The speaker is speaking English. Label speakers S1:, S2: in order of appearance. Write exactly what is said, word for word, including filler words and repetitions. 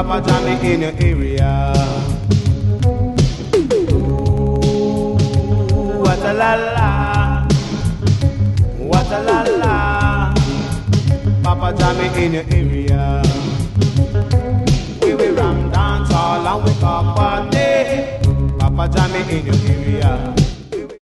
S1: Papa Johnny in your area. Ooh, what a la la, what a la la. Papa Johnny in your area. We will ram dance all and we talk party. Papa Johnny in your area.